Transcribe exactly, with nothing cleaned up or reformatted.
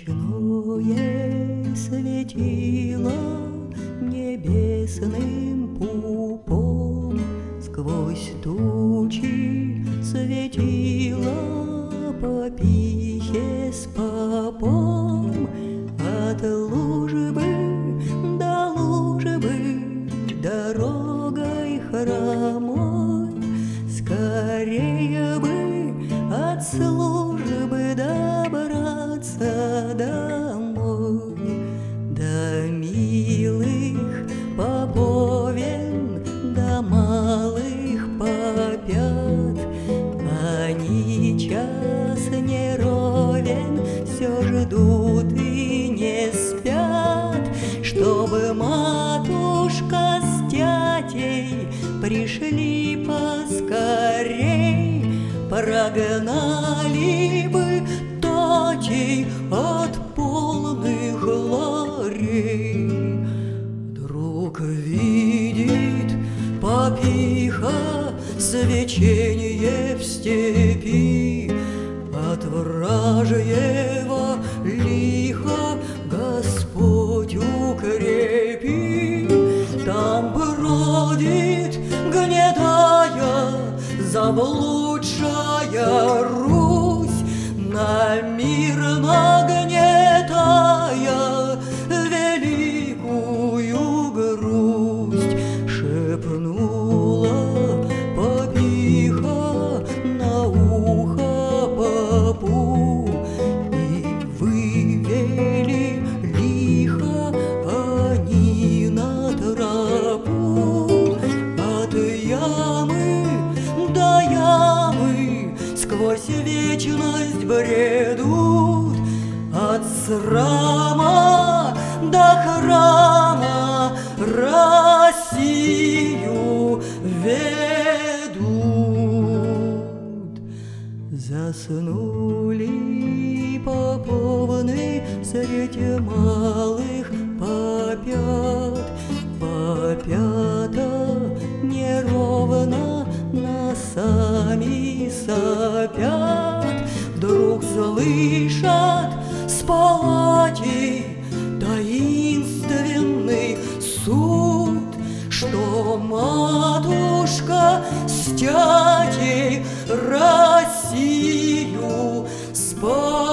Ночное светило небесным пупом сквозь тучи светило попихе с попом. От лужбы до лужбы дорогой хромой, скорее бы от службы добраться домой. До милых поповен, до малых попят, они час не ровен все ждут и не спят, чтобы матушка с дядей пришли поскорей, прогнали бы татей от полных ларей. Вдруг видит попиха свечение в степи, от вражьего лиха Господь укрепи. Там бродит гнедая заблудшая Русь, на мир нагнетая великую грусть. Шепнула попиха на ухо попу, и вывели лихо они на тропу. От ямы до ямы сквозь вечность бредут, от срама до храма Россию ведут. Заснули поповны средь малых попят, попята неровно носами сопят. Вдруг слышат с палати таинственный суд, что матушка с дядей Россию спасет.